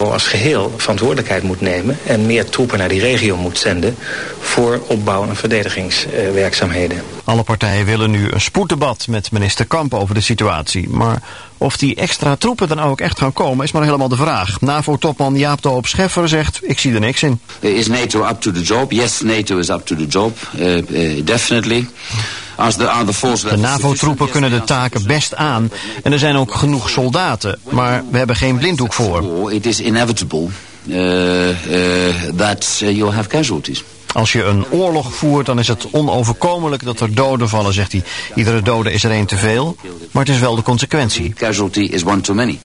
als geheel verantwoordelijkheid moet nemen en meer troepen naar die regio moet zenden voor opbouw- en verdedigingswerkzaamheden. Alle partijen willen nu een spoeddebat met minister Kamp over de situatie. Maar of die extra troepen dan ook echt gaan komen is maar helemaal de vraag. NAVO-topman Jaap de Hoop Scheffer zegt, ik zie er niks in. Is NATO up to the job? Yes, NATO is up to the job. Definitely. De NAVO-troepen kunnen de taken best aan en er zijn ook genoeg soldaten, maar we hebben geen blinddoek voor. It is inevitable that you'll have casualties. Als je een oorlog voert, dan is het onoverkomelijk dat er doden vallen, zegt hij. Iedere dode is er één te veel, maar het is wel de consequentie. Casualty is one too many.